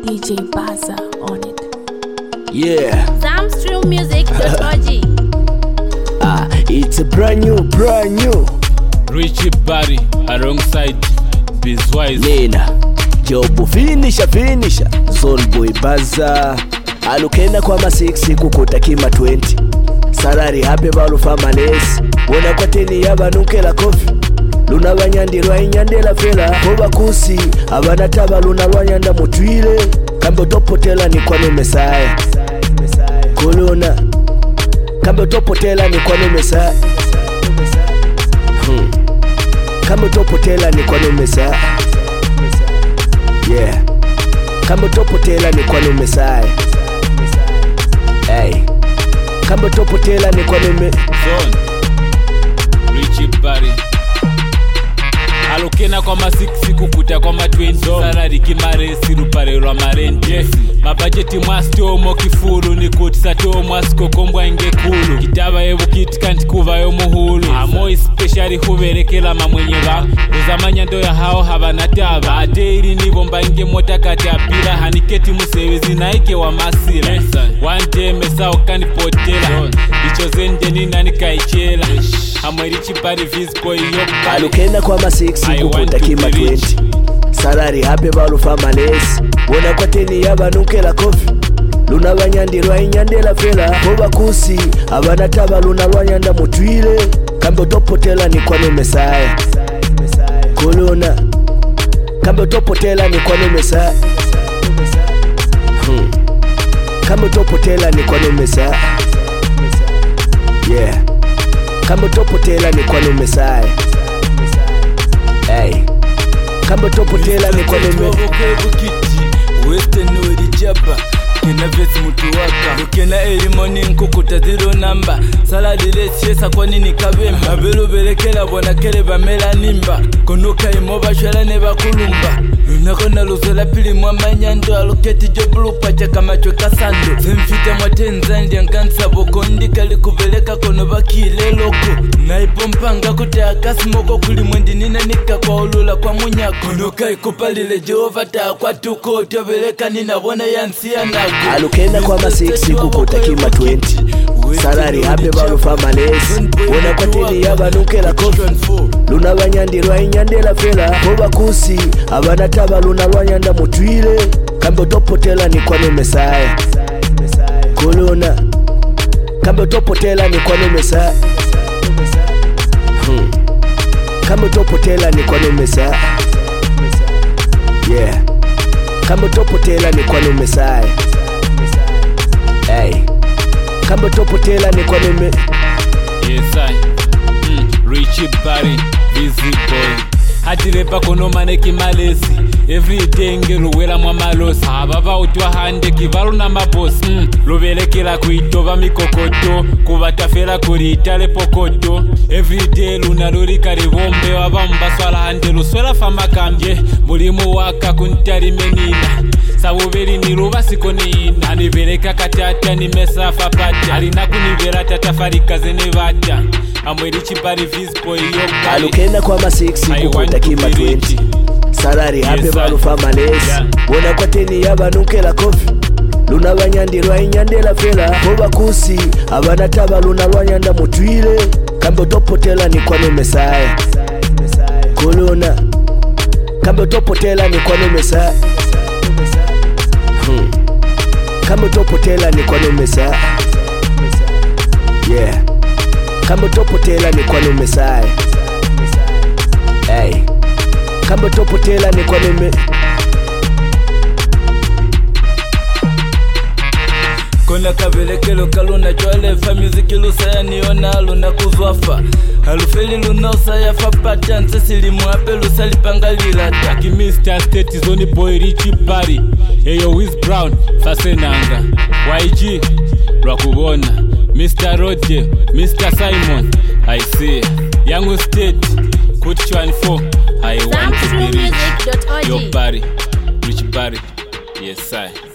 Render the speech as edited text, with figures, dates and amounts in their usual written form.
DJ Baza on it. Yeah. Zamstreammusic.org. It's a brand new. Richie Barry alongside Bizwise. Nina Jobu finisha Zone Boy Baza alukenda kwa ma6 kukuta kima 20 salari hape balufa malesi wona kwa teni yabanukela kofi luna banyandirwa inyandela fela koba kusi abanataba luna banyanda mutwile kambe topotela ni kwa mesaya kolona kambe topotela ni kwa mesaya kambe topotela ni kwa mesaya yeah kambe topotela ni kwa mesaya hey kambe topotela ni kwa Zone Richie Barry alukena kwa ma6 kukuta kwa ma20 salari kimaresi ruparelwa marente mabajeti mwastomo kifuru nikutisa tomo asikokombwa ingekulu kitaba ebukiti kanti kuvayo muhulu amo especially huberekela mamwenye ba uzamanya ndo ya hao habanataba ateiri nibo mbange motakati apira haniketi musewezi naike wa masira one day mesao kanipotela icho zende nina nikaichela hamwe Richie Barry Visboy yoka alukenda kwa ma6 kukuta kima 20 salari hape balufa malesi wona kwa teni yabanukela kofi luna banyandirwa inyandela fela koba kusi abanataba luna banyanda mutwile kambe topotela ni kwa mesaya kolona kambe topotela ni kwa mesaya kambe topotela ni kwa mesaya yeah kambe topotela ni kwa mesaya hey kambe topotela ni kwa Western Wadi Jabba Kena vesi mutu waka Ukena elimoni nkukuta zero number Saladi lesiesa kwa nini kabemba Abelu belekela wana kele bamela nimba Konoka imoba shwela neba kulumba Lunakona luzela pili mwamanyando Aluketi jobulu pacha kamachwe kasando Zemfite mwatenzandi yankansa boko Ndika likubeleka kono bakile loko Naipompanga kute akasimoko kulimwendi nina nika kwa ulula kwa munyako Konoka ikupalile Jehova taa kwa tuko Tobeleka nina wana yansia nago alukenda kwa ma6 kukuta kima 20 salari hape balufa malesi wona kwa teni yabanukela kofi luna banyandirwa inyandela fela koba kusi abanataba luna banyanda mutwile kambe topotela ni kwa mesaya kolona kambe topotela ni kwa mesaya kambe topotela ni kwa mesaya yeah kambe topotela ni kwa mesaya hey kambe topotela ni kwa Yes I Richie Barry Visboy hatirepa kono maneki malesi everyday ngeruwela mwa malosi ababa utwa hande kivalu na mabosi lubelekela kuitova mikokoto kubatafela kulitale pokoto everyday luna lulika libombe wabambaswala hande luswela famakambye mulimu waka kuntali menina sabubeli niluba siko nina anibeleka katata nimesafa pata alina kunibela tatafarikaze nebata amwe Richie Barry Visboy yoka alukenda kwa ma6 kukuta kima 20 salari hape balufa malesi wona kwa teni yabanukela kofi luna banyandirwa inyandela fela koba kusi abanataba luna banyanda mutwile kambe topotela ni kwa mesaya kolona kambe topotela ni kwa mesaya kambe topotela ni kwa mesaya yeah kambe topotela ni kwa mesaya hey kambe topotela ni kwa Kona kabelekelo kaluna chwale fa music lusaya niona luna kuzwafa Alufeli luna usaya fa pata nsesili mwape lusali pangalila Taki Mr. State Zone Boy Richie Barry Eyo Wiz Brown Fasenanga YG Lwakubona Mr. Roger Mr. Simon I see Young State Kuti 24 I want to be rich Yo Barry Richie Barry Yes I